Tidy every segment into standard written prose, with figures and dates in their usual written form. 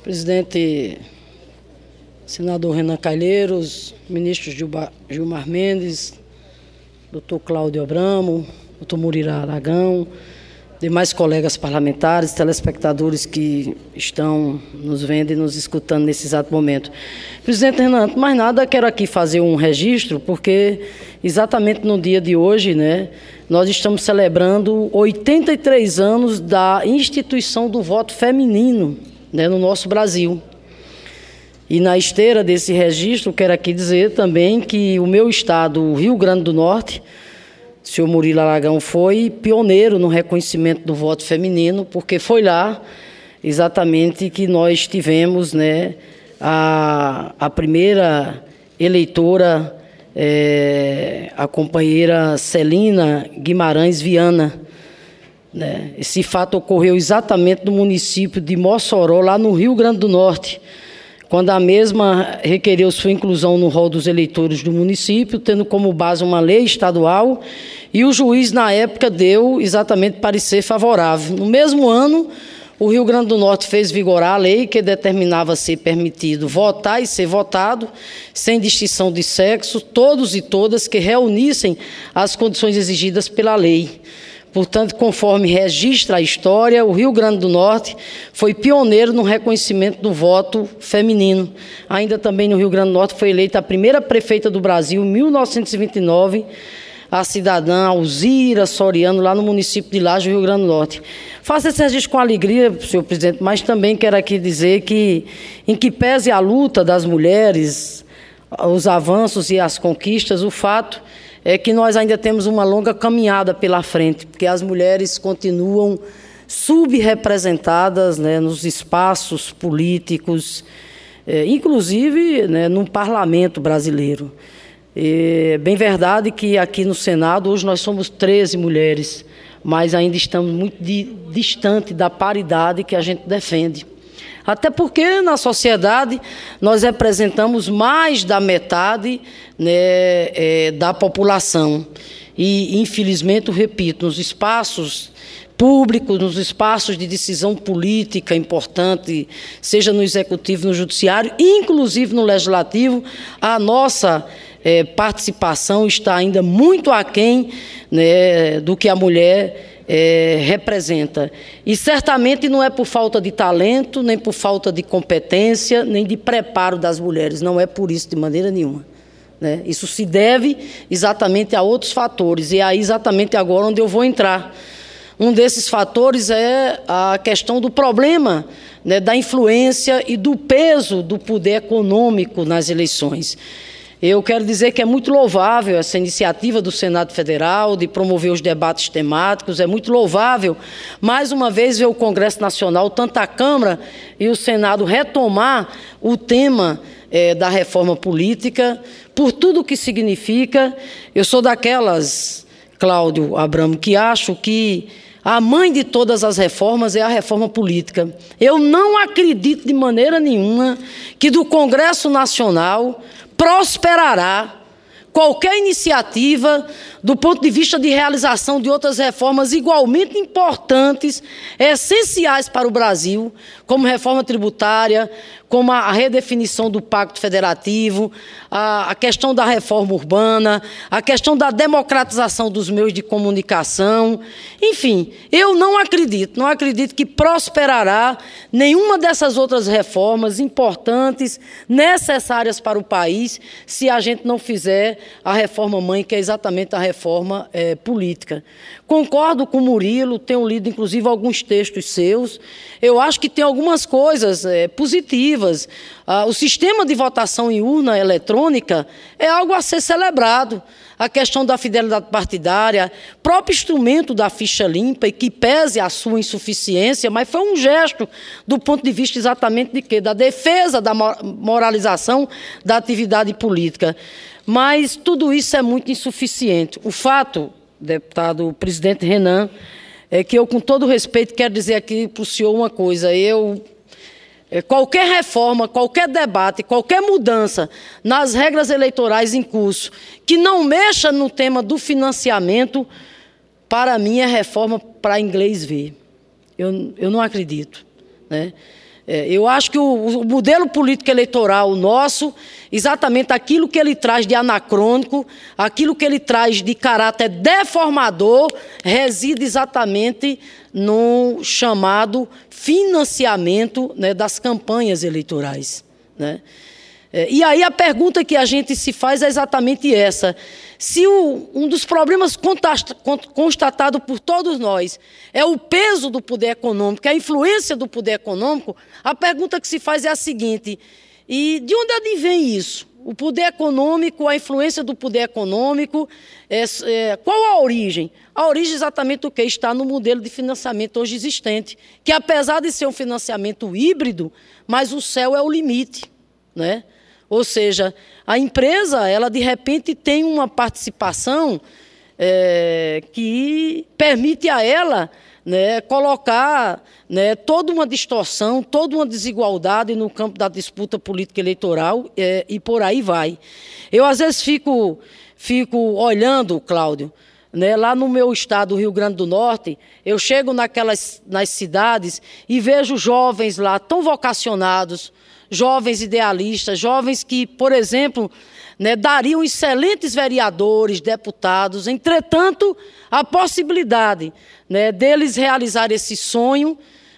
Presidente, senador Renan Calheiros, ministros Gilmar Mendes, doutor Cláudio Abramo, doutor Murilo Aragão, demais colegas parlamentares, telespectadores que estão nos vendo e nos escutando nesse exato momento. Presidente Renan, mais nada, quero aqui fazer um registro, porque exatamente no dia de hoje, nós estamos celebrando 83 anos da instituição do voto feminino, no nosso Brasil. E na esteira desse registro, quero aqui dizer também que o meu estado, o Rio Grande do Norte, o senhor Murilo Aragão foi pioneiro no reconhecimento do voto feminino, porque foi lá exatamente que nós tivemos a primeira eleitora, a companheira Celina Guimarães Viana. Esse fato ocorreu exatamente no município de Mossoró, lá no Rio Grande do Norte, quando a mesma requereu sua inclusão no rol dos eleitores do município, tendo como base uma lei estadual, e o juiz, na época, deu exatamente parecer favorável. No mesmo ano, o Rio Grande do Norte fez vigorar a lei que determinava ser permitido votar e ser votado, sem distinção de sexo, todos e todas que reunissem as condições exigidas pela lei. Portanto, conforme registra a história, o Rio Grande do Norte foi pioneiro no reconhecimento do voto feminino. Ainda também no Rio Grande do Norte foi eleita a primeira prefeita do Brasil, em 1929, a cidadã Alzira Soriano, lá no município de Laje, Rio Grande do Norte. Faço esse registro com alegria, senhor presidente, mas também quero aqui dizer que, em que pese a luta das mulheres, os avanços e as conquistas, o fato é que nós ainda temos uma longa caminhada pela frente, porque as mulheres continuam subrepresentadas nos espaços políticos, inclusive no parlamento brasileiro. É bem verdade que aqui no Senado, hoje nós somos 13 mulheres, mas ainda estamos muito distante da paridade que a gente defende. Até porque na sociedade nós representamos mais da metade da população. E, infelizmente, eu repito, nos espaços públicos, nos espaços de decisão política importante, seja no Executivo, no Judiciário, inclusive no Legislativo, a nossa participação está ainda muito aquém do que a mulher representa. E certamente não é por falta de talento, nem por falta de competência, nem de preparo das mulheres. Não é por isso de maneira nenhuma. Isso se deve exatamente a outros fatores. E é aí exatamente agora onde eu vou entrar. Um desses fatores é a questão do problema da influência e do peso do poder econômico nas eleições. Eu quero dizer que é muito louvável essa iniciativa do Senado Federal de promover os debates temáticos, é muito louvável, mais uma vez, ver o Congresso Nacional, tanto a Câmara e o Senado, retomar o tema da reforma política, por tudo o que significa. Eu sou daquelas, Cláudio Abramo, que acho que a mãe de todas as reformas é a reforma política. Eu não acredito de maneira nenhuma que do Congresso Nacional prosperará qualquer iniciativa do ponto de vista de realização de outras reformas igualmente importantes, essenciais para o Brasil, como reforma tributária, como a redefinição do Pacto Federativo, a questão da reforma urbana, a questão da democratização dos meios de comunicação. Enfim, eu não acredito que prosperará nenhuma dessas outras reformas importantes, necessárias para o país, se a gente não fizer a reforma mãe, que é exatamente a reforma política. Concordo com o Murilo, tenho lido inclusive alguns textos seus. Eu acho que tem algumas coisas positivas. O sistema de votação em urna eletrônica é algo a ser celebrado. A questão da fidelidade partidária, próprio instrumento da ficha limpa, e que pese a sua insuficiência, mas foi um gesto do ponto de vista exatamente de quê? Da defesa da moralização da atividade política. Mas tudo isso é muito insuficiente. O fato, deputado presidente Renan, é que eu, com todo respeito, quero dizer aqui para o senhor uma coisa. Qualquer reforma, qualquer debate, qualquer mudança nas regras eleitorais em curso que não mexa no tema do financiamento, para mim é reforma para inglês ver. Eu não acredito. Eu acho que o modelo político eleitoral nosso, exatamente aquilo que ele traz de anacrônico, aquilo que ele traz de caráter deformador, reside exatamente no chamado financiamento, né, das campanhas eleitorais, né? E aí a pergunta que a gente se faz é exatamente essa. Se um dos problemas constatado por todos nós é o peso do poder econômico, a influência do poder econômico, a pergunta que se faz é a seguinte: e de onde advém isso? O poder econômico, a influência do poder econômico, qual a origem? A origem exatamente do que está no modelo de financiamento hoje existente, que apesar de ser um financiamento híbrido, mas o céu é o limite, né? Ou seja, a empresa, ela de repente tem uma participação que permite a ela, né, colocar, né, toda uma distorção, toda uma desigualdade no campo da disputa política eleitoral e por aí vai. Eu às vezes fico olhando, Cláudio, né, lá no meu estado, Rio Grande do Norte, eu chego nas cidades e vejo jovens lá tão vocacionados, jovens idealistas, jovens que, por exemplo, né, dariam excelentes vereadores, deputados. Entretanto, a possibilidade, né, deles realizar esse sonho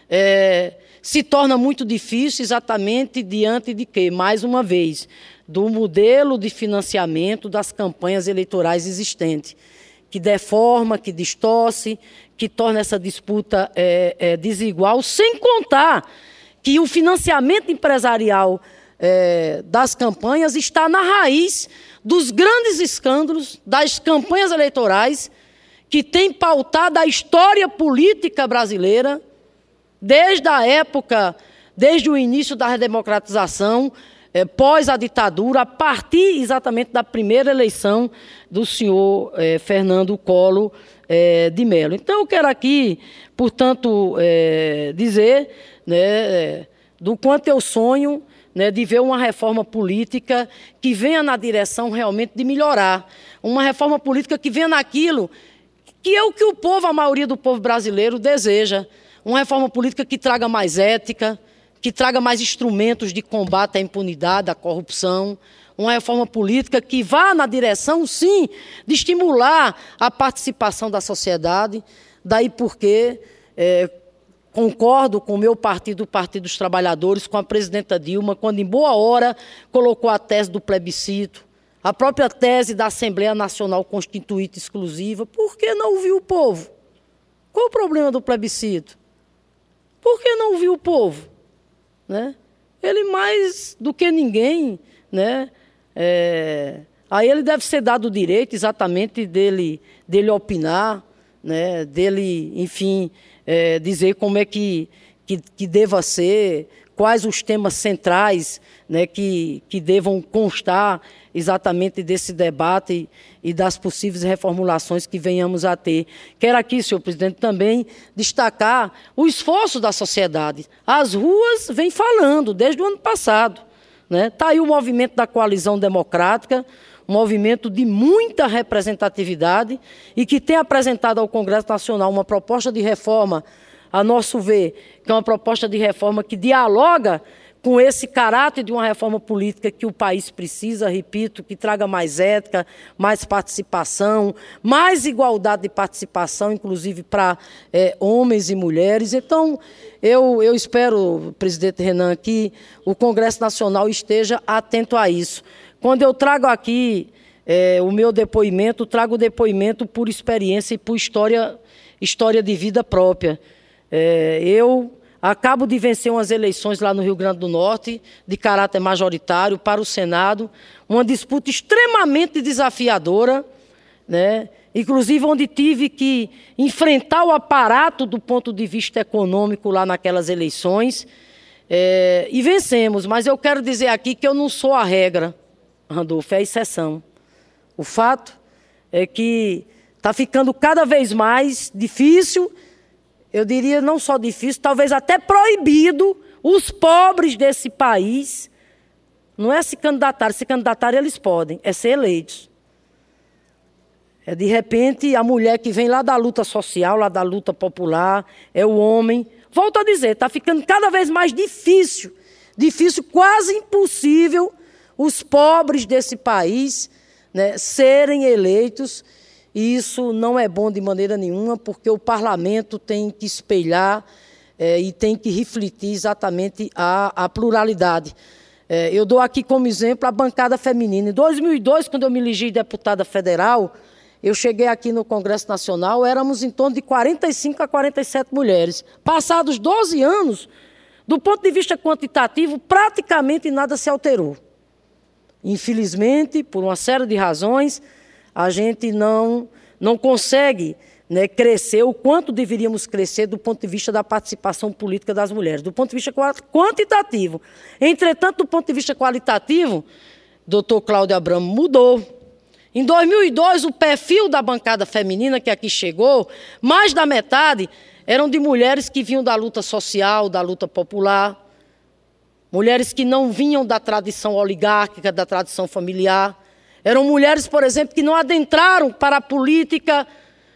se torna muito difícil, exatamente diante de quê? Mais uma vez, do modelo de financiamento das campanhas eleitorais existentes, que deforma, que distorce, que torna essa disputa desigual, sem contar que o financiamento empresarial das campanhas está na raiz dos grandes escândalos das campanhas eleitorais que tem pautado a história política brasileira desde a época, desde o início da redemocratização, pós a ditadura, a partir exatamente da primeira eleição do senhor Fernando Collor de Mello. Então, eu quero aqui, portanto, dizer, né, do quanto eu sonho, né, de ver uma reforma política que venha na direção realmente de melhorar. Uma reforma política que venha naquilo que é o que o povo, a maioria do povo brasileiro, deseja. Uma reforma política que traga mais ética, que traga mais instrumentos de combate à impunidade, à corrupção. Uma reforma política que vá na direção, sim, de estimular a participação da sociedade. Daí porque concordo com o meu partido, o Partido dos Trabalhadores, com a presidenta Dilma, quando em boa hora colocou a tese do plebiscito, a própria tese da Assembleia Nacional Constituinte Exclusiva. Por que não ouviu o povo? Qual o problema do plebiscito? Por que não ouviu o povo? Né? Ele mais do que ninguém, né? Aí ele deve ser dado o direito exatamente dele opinar, né? Dele, enfim, dizer como é que deva ser, quais os temas centrais, né, que devam constar exatamente desse debate e das possíveis reformulações que venhamos a ter. Quero aqui, senhor presidente, também destacar o esforço da sociedade. As ruas vêm falando desde o ano passado, né? Está aí o movimento da Coalizão Democrática, um movimento de muita representatividade e que tem apresentado ao Congresso Nacional uma proposta de reforma, a nosso ver, que é uma proposta de reforma que dialoga com esse caráter de uma reforma política que o país precisa, repito, que traga mais ética, mais participação, mais igualdade de participação, inclusive para homens e mulheres. Então, eu espero, presidente Renan, que o Congresso Nacional esteja atento a isso. Quando eu trago aqui o meu depoimento, trago o depoimento por experiência e por história de vida própria. Eu acabo de vencer umas eleições lá no Rio Grande do Norte, de caráter majoritário, para o Senado, uma disputa extremamente desafiadora, né? Inclusive onde tive que enfrentar o aparato do ponto de vista econômico lá naquelas eleições, e vencemos. Mas eu quero dizer aqui que eu não sou a regra, Randolfo, é a exceção. O fato é que está ficando cada vez mais difícil, eu diria não só difícil, talvez até proibido, os pobres desse país, não é se candidatar eles podem, é ser eleitos. De repente, a mulher que vem lá da luta social, lá da luta popular, é o homem, volto a dizer, está ficando cada vez mais difícil, quase impossível, os pobres desse país, né, serem eleitos. E isso não é bom de maneira nenhuma, porque o parlamento tem que espelhar e tem que refletir exatamente a pluralidade. Eu dou aqui como exemplo a bancada feminina. Em 2002, quando eu me elegi deputada federal, eu cheguei aqui no Congresso Nacional, éramos em torno de 45 a 47 mulheres. Passados 12 anos, do ponto de vista quantitativo, praticamente nada se alterou. Infelizmente, por uma série de razões, a gente não consegue, né, crescer o quanto deveríamos crescer do ponto de vista da participação política das mulheres, do ponto de vista quantitativo. Entretanto, do ponto de vista qualitativo, doutor Cláudio Abramo mudou. Em 2002, o perfil da bancada feminina que aqui chegou, mais da metade, eram de mulheres que vinham da luta social, da luta popular, mulheres que não vinham da tradição oligárquica, da tradição familiar. Eram mulheres, por exemplo, que não adentraram para a política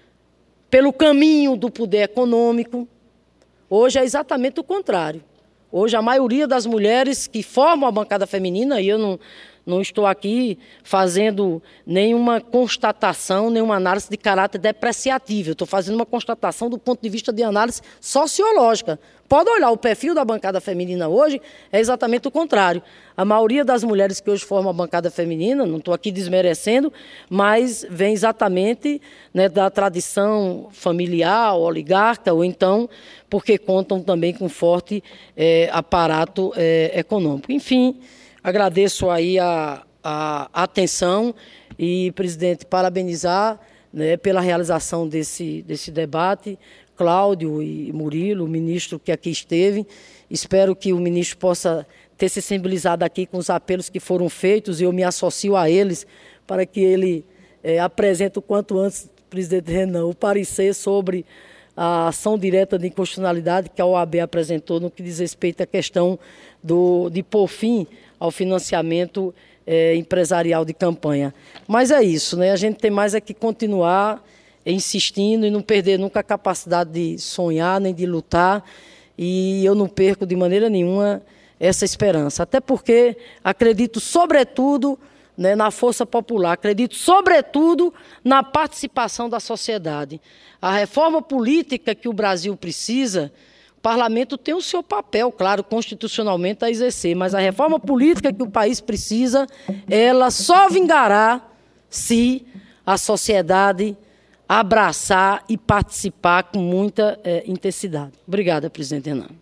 pelo caminho do poder econômico. Hoje é exatamente o contrário. Hoje a maioria das mulheres que formam a bancada feminina, e eu não estou aqui fazendo nenhuma constatação, nenhuma análise de caráter depreciativo. Eu estou fazendo uma constatação do ponto de vista de análise sociológica. Pode olhar, o perfil da bancada feminina hoje é exatamente o contrário. A maioria das mulheres que hoje formam a bancada feminina, não estou aqui desmerecendo, mas vem exatamente, né, da tradição familiar, oligárquica, ou então porque contam também com forte aparato econômico. Enfim, agradeço aí a atenção e, presidente, parabenizar, né, pela realização desse debate. Cláudio e Murilo, o ministro que aqui esteve. Espero que o ministro possa ter se sensibilizado aqui com os apelos que foram feitos, e eu me associo a eles para que ele apresente o quanto antes, presidente Renan, o parecer sobre a ação direta de inconstitucionalidade que a OAB apresentou no que diz respeito à questão de pôr fim ao financiamento empresarial de campanha. Mas é isso, né? A gente tem mais é que continuar insistindo e não perder nunca a capacidade de sonhar nem de lutar, e eu não perco de maneira nenhuma essa esperança, até porque acredito sobretudo, né, na força popular, acredito sobretudo na participação da sociedade. A reforma política que o Brasil precisa, o parlamento tem o seu papel, claro, constitucionalmente a exercer, mas a reforma política que o país precisa, ela só vingará se a sociedade abraçar e participar com muita intensidade. Obrigada, presidente Renan.